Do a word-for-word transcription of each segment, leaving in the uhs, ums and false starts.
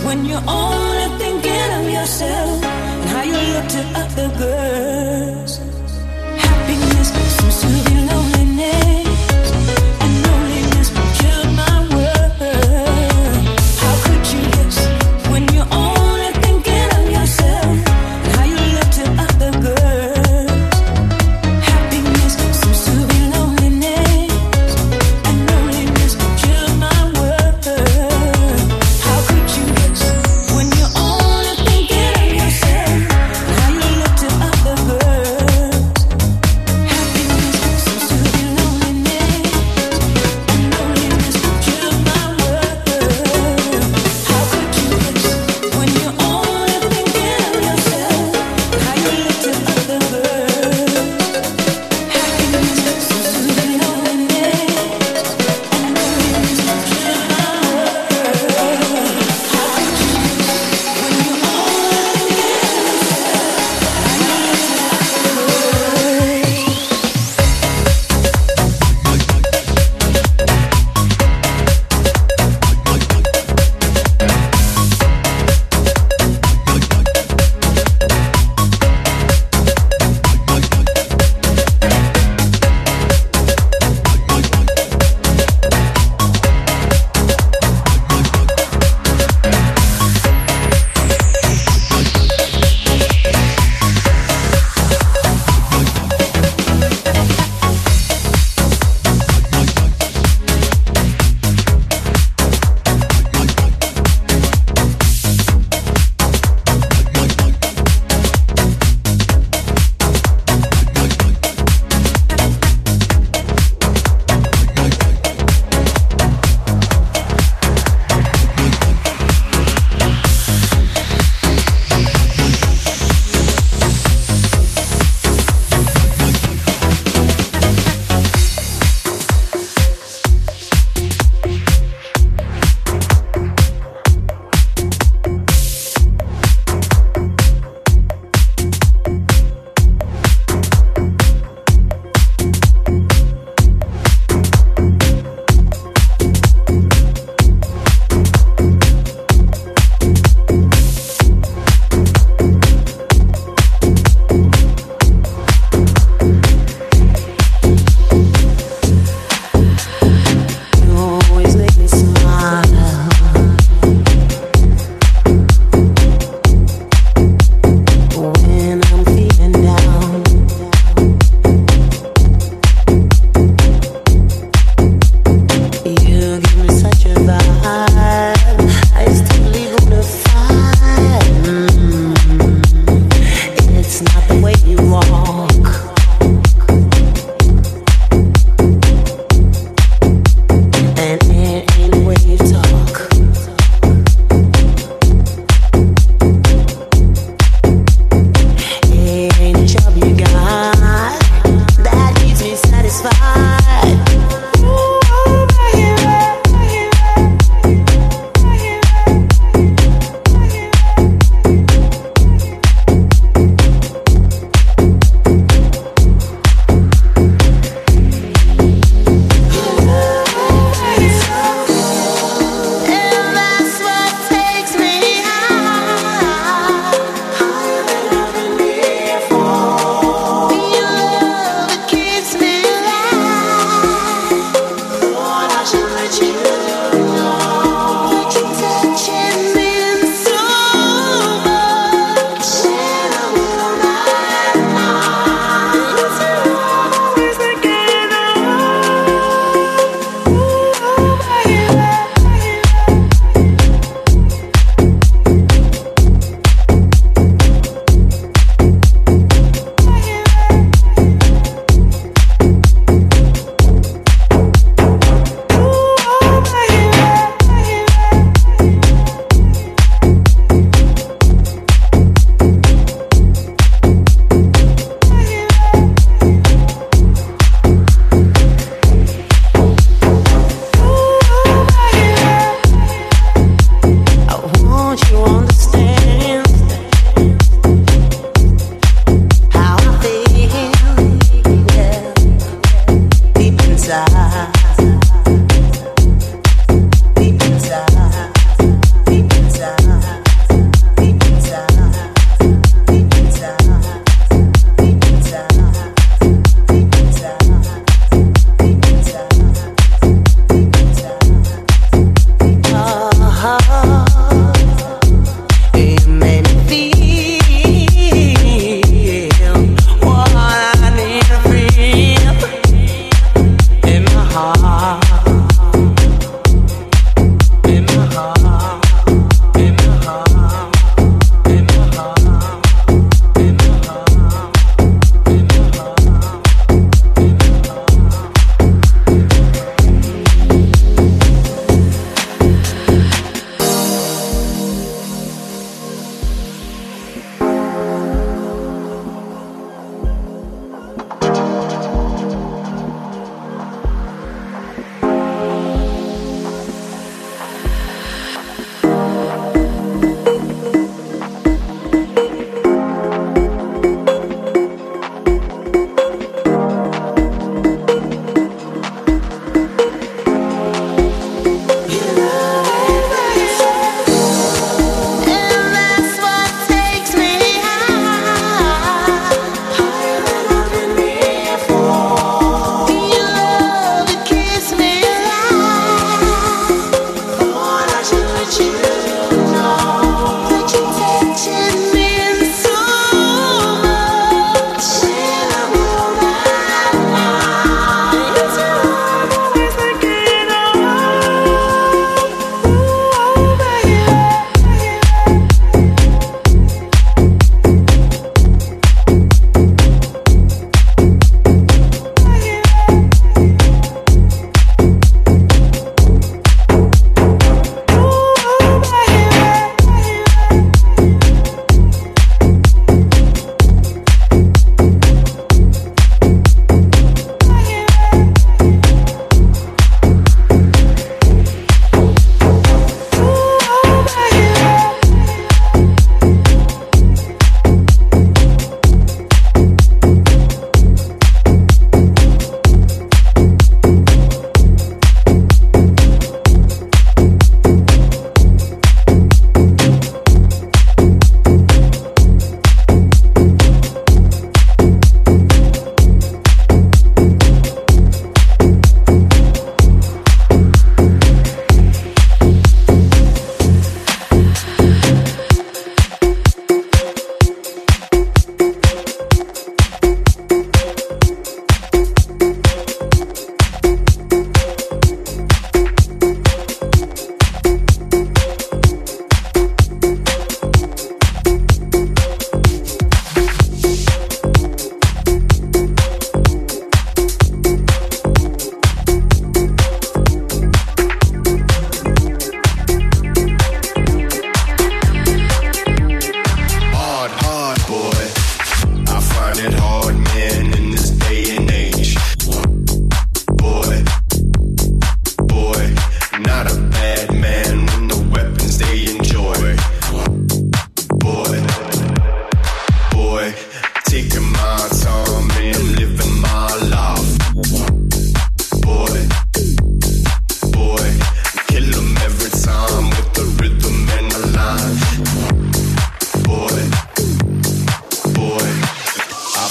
when you're only thinking of yourself and how you look to other girls. Happiness seems to be loneliness, and loneliness killed my world. How could you guess when you're only thinking of yourself and how you look to other girls? Happiness seems to be loneliness, and loneliness killed my world. How could you guess when you're only thinking of yourself and how you look to other girls? Happiness seems to be loneliness, and loneliness killed my world. How could you guess when you're only thinking of yourself and how you look to other girls? Happiness seems to be loneliness, and loneliness killed my world. How could you guess when you're only thinking of yourself and how you look to other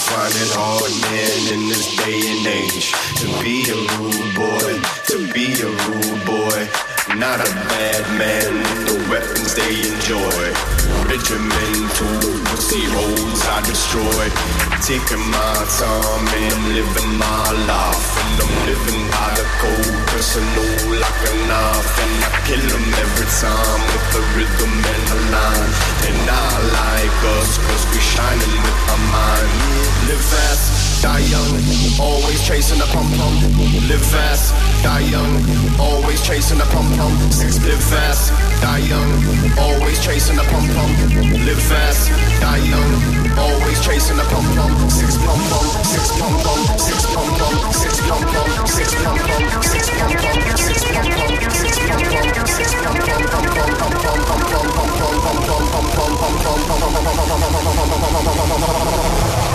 find it hard, man, in this day and age to be a rude boy, to be a rude boy. Not a bad man with the weapons they enjoy. Regimental pussy roads I destroy. Taking my time and I'm living my life. And I'm living by the code, personal like a knife. And I kill them every time with the rhythm and the line. They're not like us, cause we shining with our mind. Live fast, die young, always chasing the pum-pum. Live fast, die young, always chasing the pum-pum. Six, live fast, die young, always chasing the pum-pum. Live fast, die young, always chasing the pum-pum. Six pum-pum, six pum-pum, six pum-pum, six pum-pum, six pum-pum, six pum-pum, six pum-pum, six pum-pum, six pum-pum, pum-pum, pum-pum, pum-pum, pum-pum, pum-pum, pum-pum, pum-pum, pum-pum.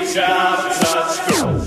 Reach out, touch, go.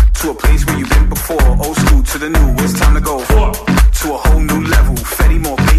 To the new, it's time to go to a whole new level. Fetty more bass.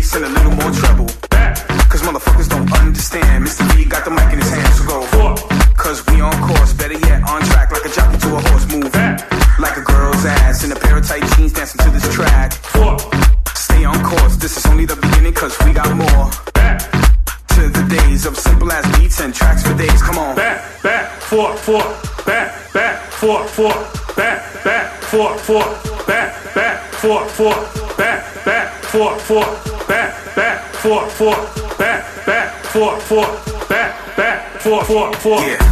this is only the beginning, cause we got more. Back to the days of simple as beats and tracks for days, come on. Back, back, forth, forth, back, back, forth, forth, back, back, forth, forth, back, back, forth, forth, back, back, forth, forth, back, back, forth, forth, back, back, forth, forth, back, back, forth, forth, forth. Yeah.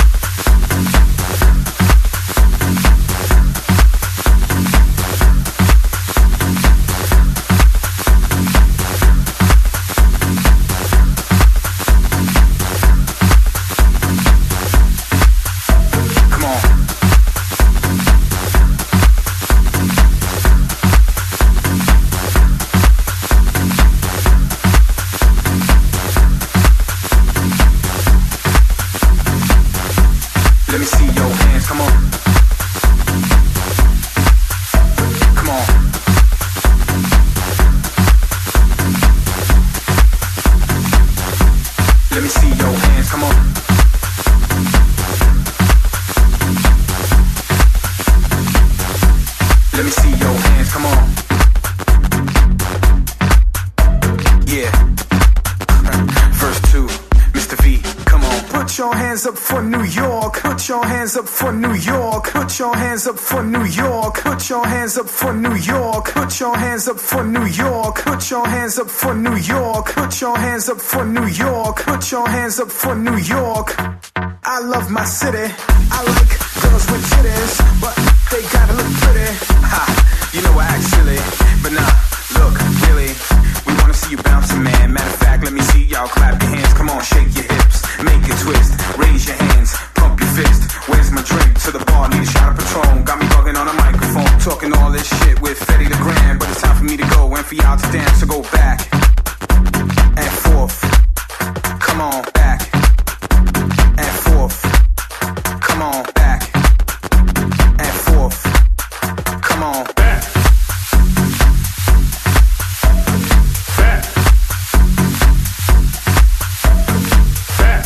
Up for New York, put your hands up for New York, put your hands up for New York, put your hands up for New York, put your hands up for New York, put your hands up for New York, put your hands up for New York, put your hands up for New York. I love my city, I like girls with titties, but they gotta look pretty. Ha, you know I act silly, but nah, look, really, we wanna see you bouncing, man. Matter of fact, let me see y'all clap your hands, come on, shake your hips, make it twist, raise your hands, pump your fist. Where's my drink? To the bar, need a shot of Patron. Got me bugging on a microphone, talking all this shit with Fetty the Grand. But it's time for me to go and for y'all to dance. So go back and forth. Come on, back and forth. Come on, back and forth. Come on, back. Back. Back.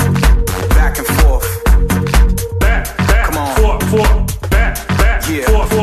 Back, back, forth, forth, back, back, forth,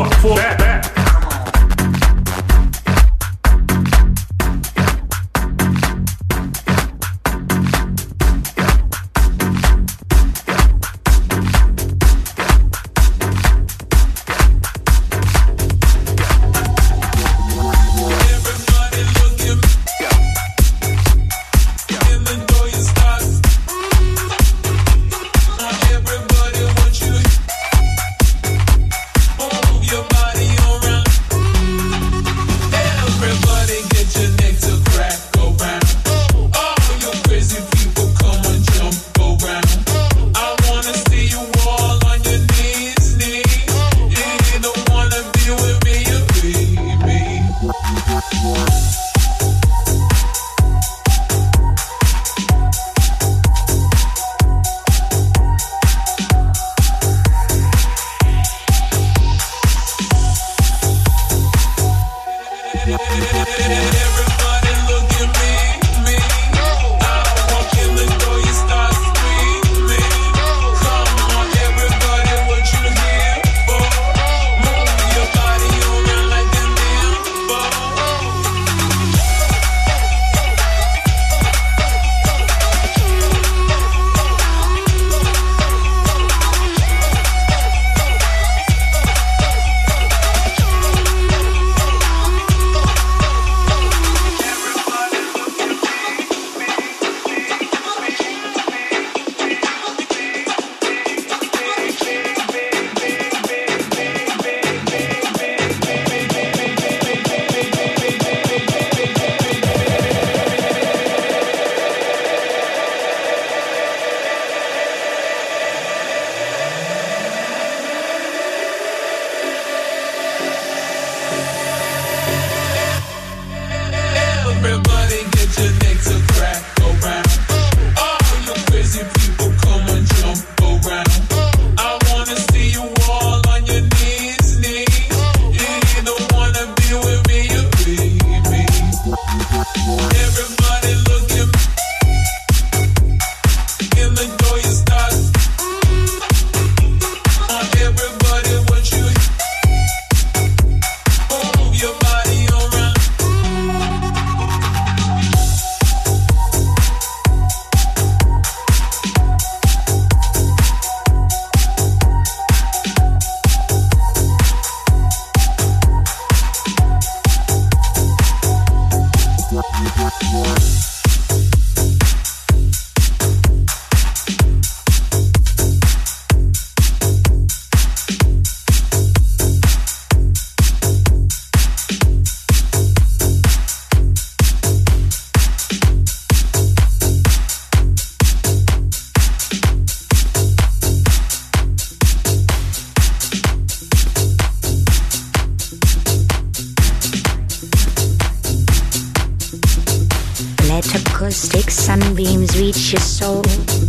mystic sunbeams reach your soul.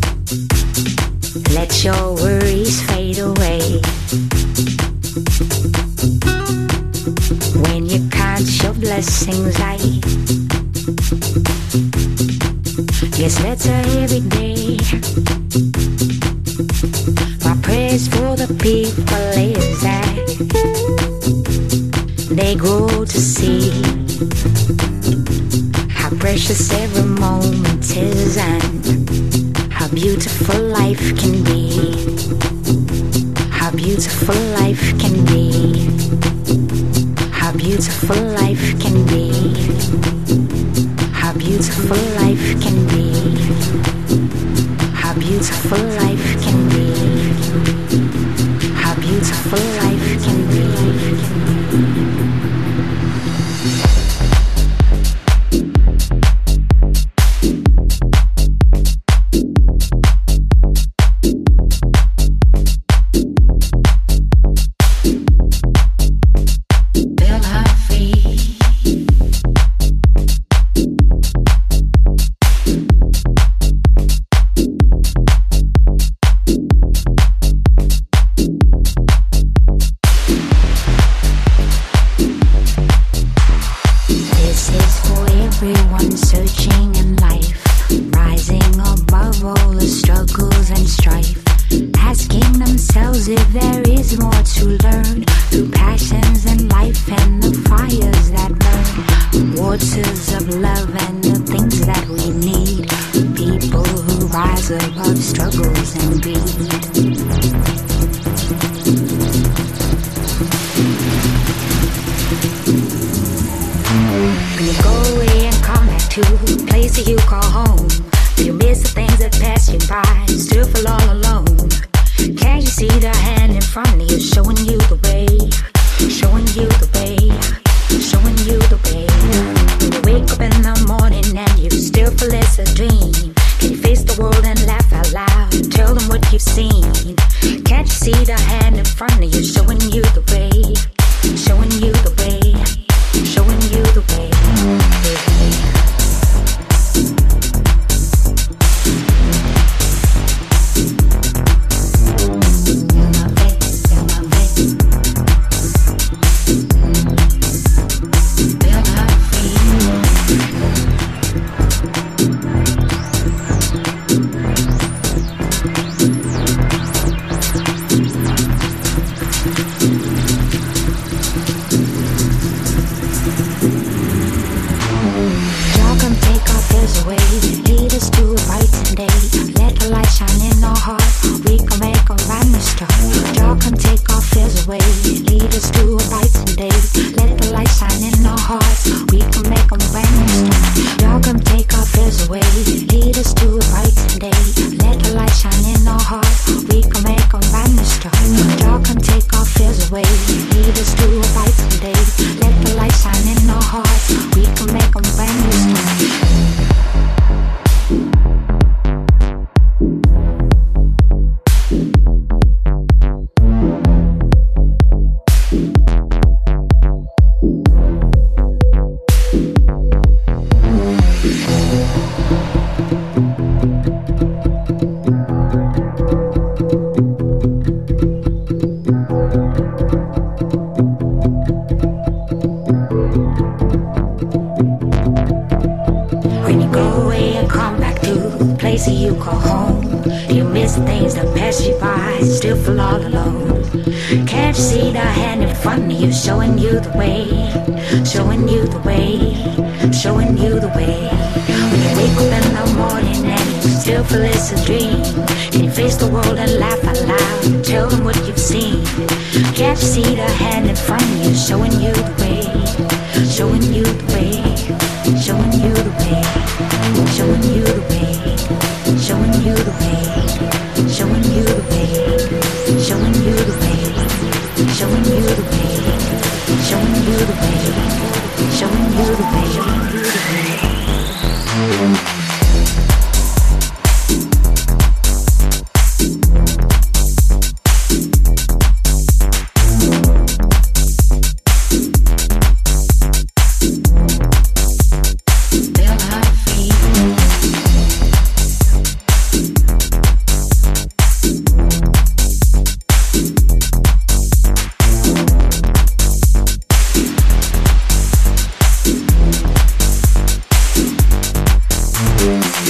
Let your worries fade away. When you count your blessings light, yes, that's every day. My prayers for the people is that they grow to see how precious every moment is and how beautiful life can be. How beautiful life can be. How beautiful life can be. How beautiful life can be. How beautiful life can be. How beautiful life can be.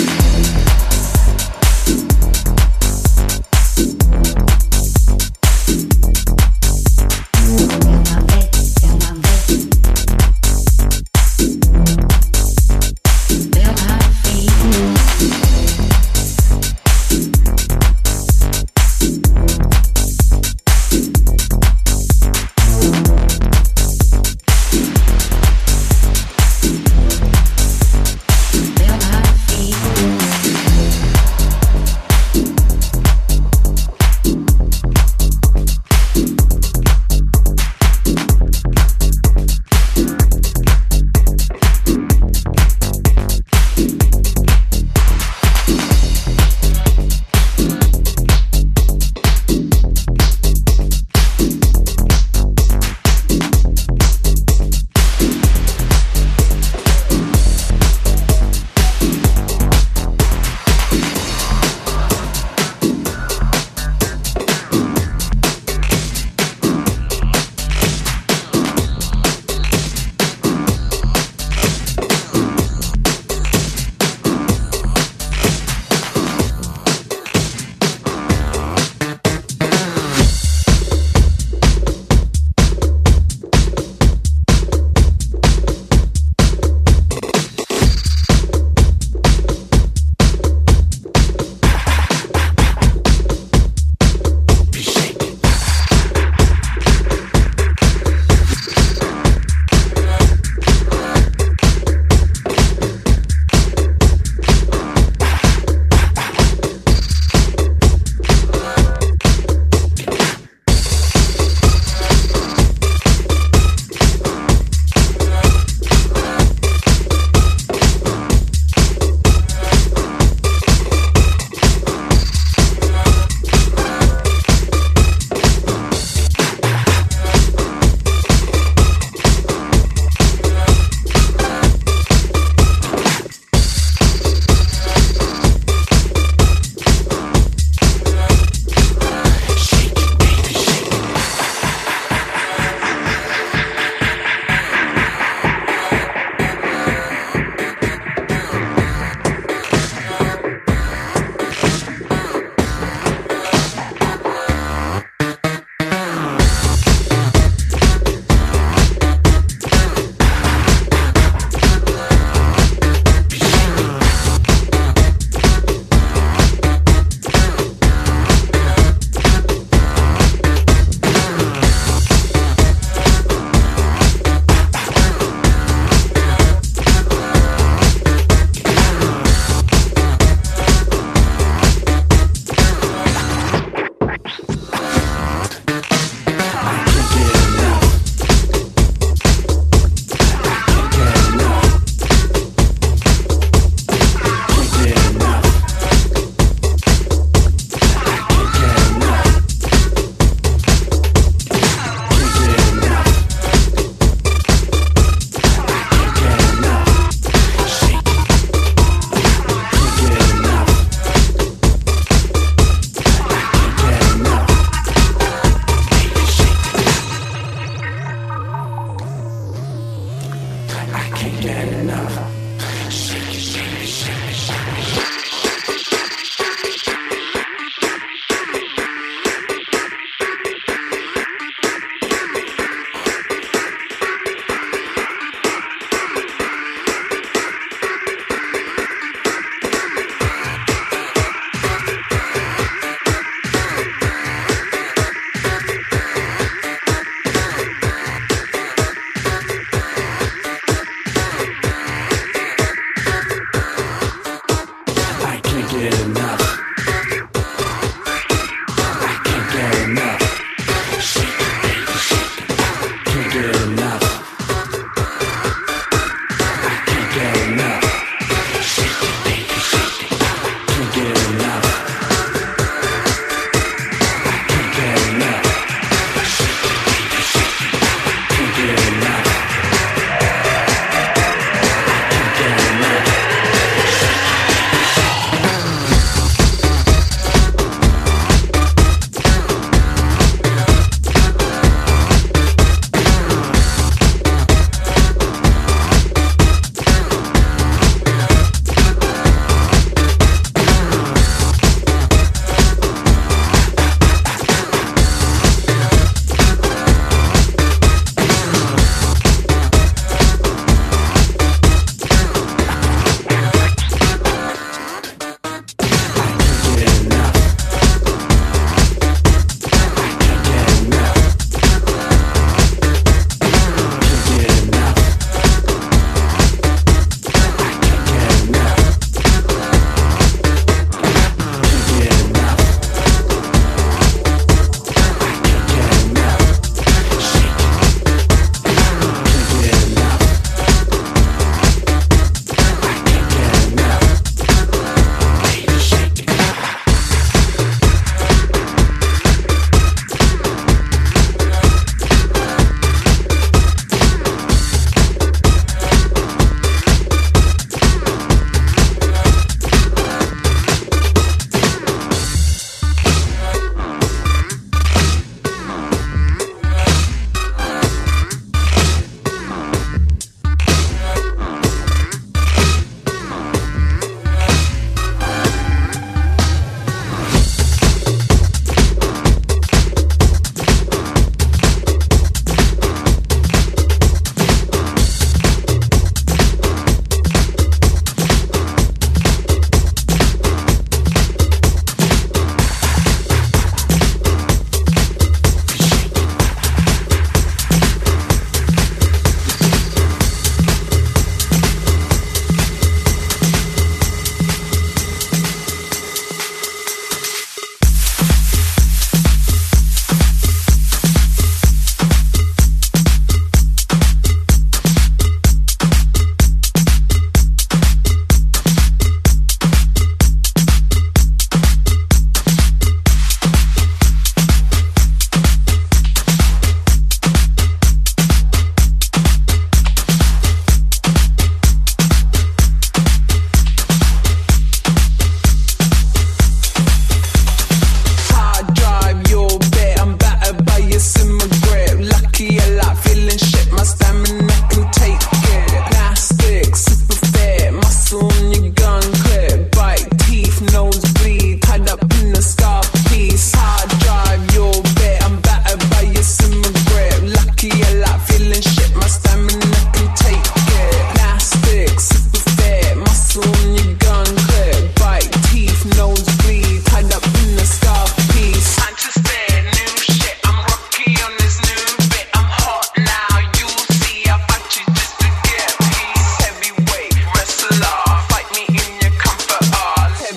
Feel my feet.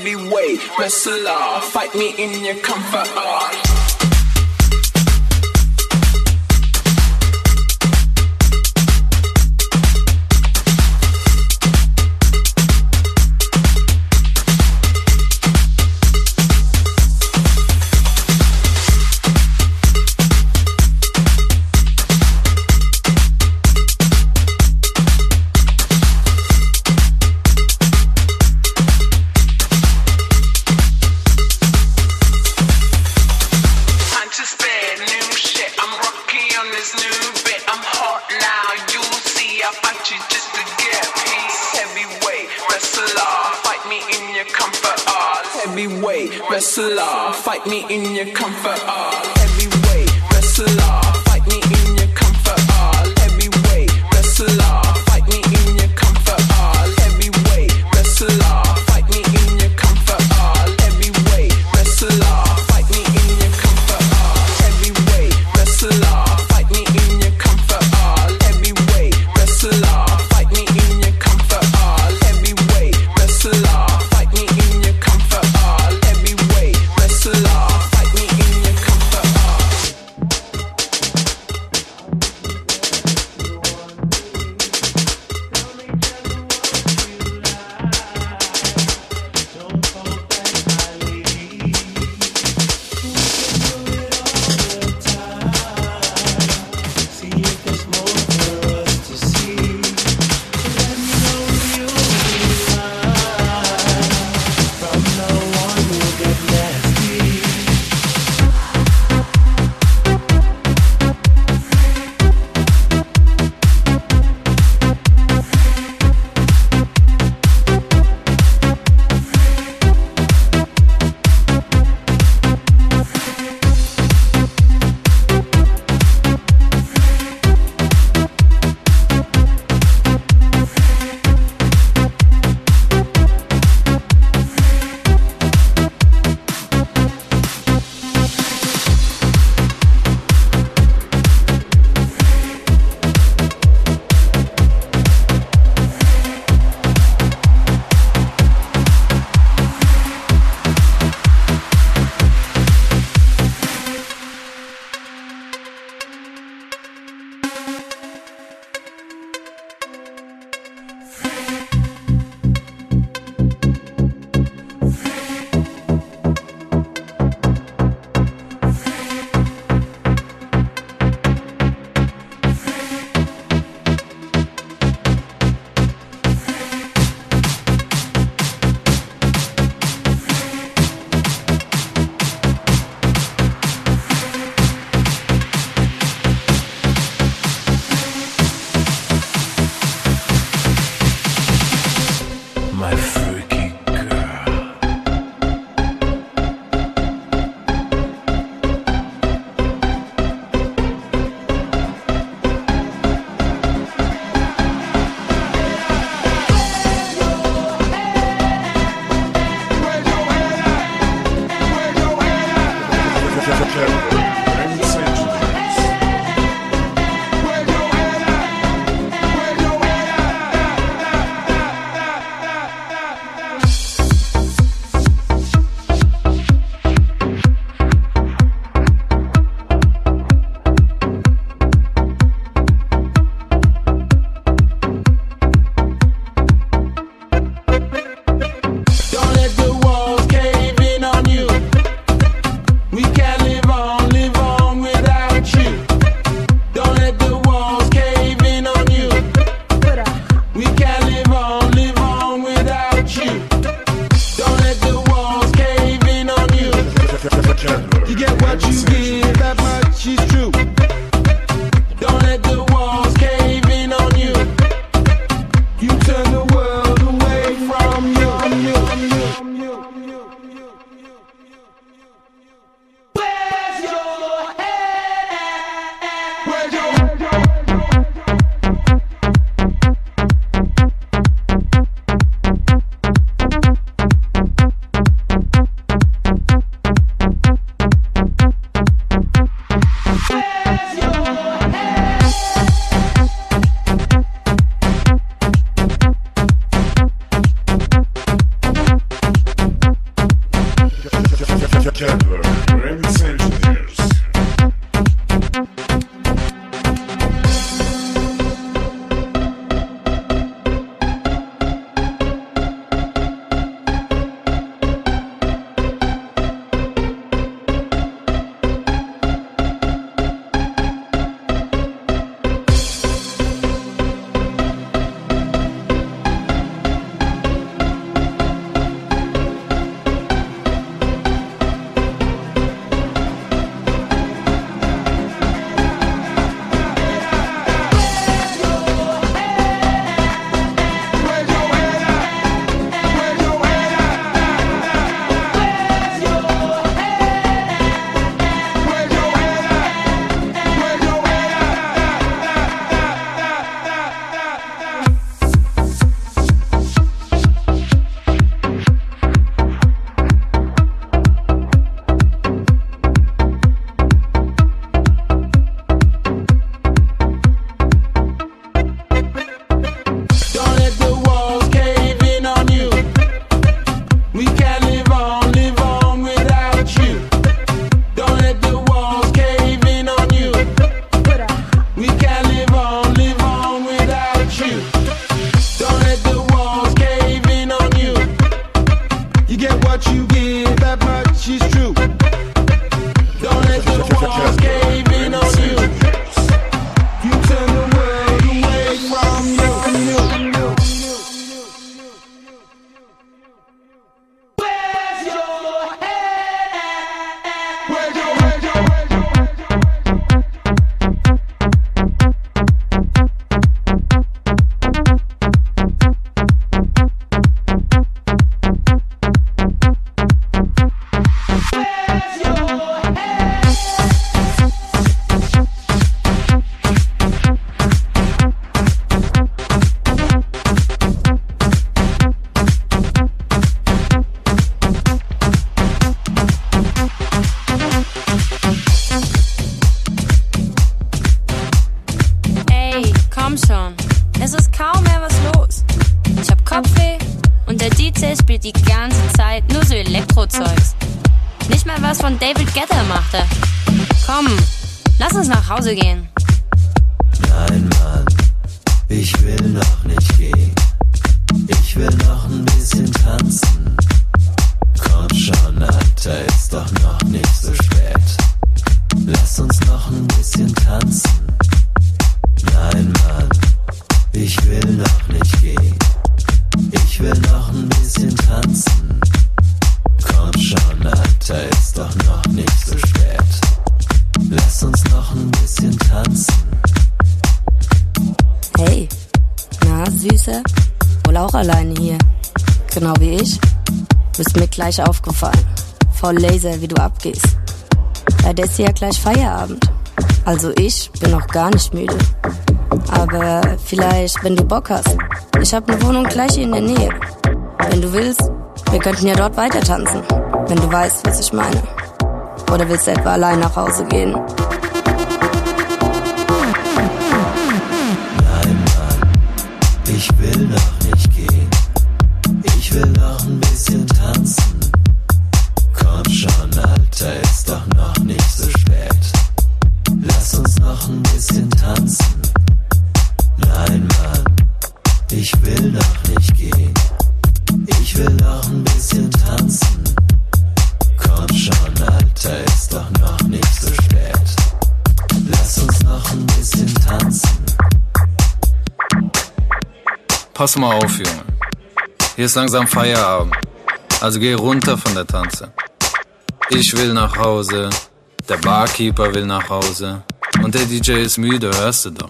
heavyweight wrestler. Fight me in your comfort. Uh. Wrestler, fight me in your comfort. Uh, heavyweight wrestler, fight me in your comfort. Uh, heavyweight wrestler, fight me in your comfort. Uh, heavyweight wrestler, fight me in your comfort. Uh, heavyweight wrestler, fight me in your comfort. Uh, heavyweight wrestler, fight me in your comfort. Uh, heavyweight wrestler, fight me in your comfort. Uh, heavyweight wrestler, fight me in your comfort. Uh, heavyweight wrestler, fight me in your comfort. You get what you give, that much is true. Don't let the walls cave in on you. You turn the world away from you. Where's your head at? Where's your, where's your, where's your, die ganze Zeit nur so Elektrozeugs. Nicht mal was von David Guetta machte. Komm, lass uns nach Hause gehen. Nein, Mann, ich will noch nicht gehen. Ich will noch ein bisschen tanzen. Komm schon, Alter, ist doch noch nicht so spät. Lass uns noch ein bisschen tanzen. Nein, Mann, ich will noch nicht gehen. Ich will noch ein bisschen tanzen. Komm schon, Alter, ist doch noch nicht so spät. Lass uns noch ein bisschen tanzen. Hey, na, Süße? Wohl auch alleine hier. Genau wie ich. Bist mir gleich aufgefallen. Voll Laser, wie du abgehst. Leider ist ja gleich Feierabend. Also ich bin noch gar nicht müde. Aber vielleicht, wenn du Bock hast. Ich hab ne Wohnung gleich hier in der Nähe. Wenn du willst, wir könnten ja dort weiter tanzen. Wenn du weißt, was ich meine. Oder willst du etwa allein nach Hause gehen? Nein, Mann, ich will noch nicht gehen. Ich will noch ein bisschen tanzen. Komm schon, Alter, ist doch noch nicht so spät. Lass uns noch ein bisschen tanzen. Nein, Mann, ich will noch nicht gehen. Ich will noch ein bisschen tanzen. Komm schon, Alter, ist doch noch nicht so spät. Lass uns noch ein bisschen tanzen. Pass mal auf, Junge. Hier ist langsam Feierabend. Also geh runter von der Tanze. Ich will nach Hause. Der Barkeeper will nach Hause. Und der D J ist müde, hörst du doch.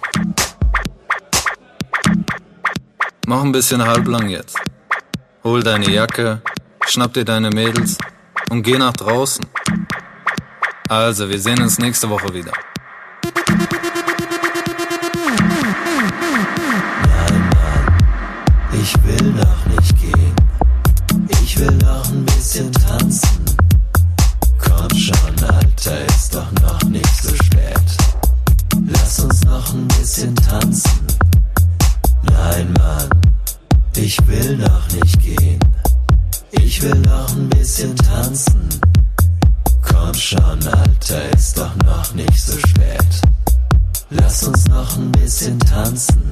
Mach ein bisschen halblang jetzt. Hol deine Jacke, schnapp dir deine Mädels und geh nach draußen. Also, wir sehen uns nächste Woche wieder. Nein, Mann, ich will noch nicht gehen. Ich will noch ein bisschen tanzen. Komm schon, Alter, ist doch noch nicht so spät. Lass uns noch ein bisschen tanzen. Nein, Mann, ich will noch nicht gehen. Ich will noch ein bisschen tanzen. Komm schon, Alter, ist doch noch nicht so spät. Lass uns noch ein bisschen tanzen.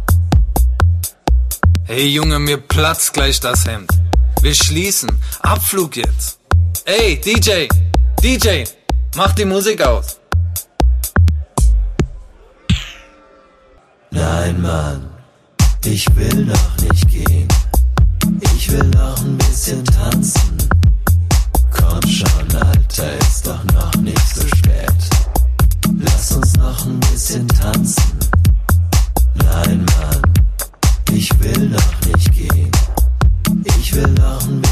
Hey Junge, mir platzt gleich das Hemd. Wir schließen. Abflug jetzt. Ey, D J, D J, mach die Musik aus. Nein, Mann, ich will noch nicht gehen. Ich will noch ein bisschen tanzen. Komm schon, Alter, ist doch noch nicht so spät. Lass uns noch ein bisschen tanzen. Nein, Mann, ich will noch nicht gehen. Ich will noch ein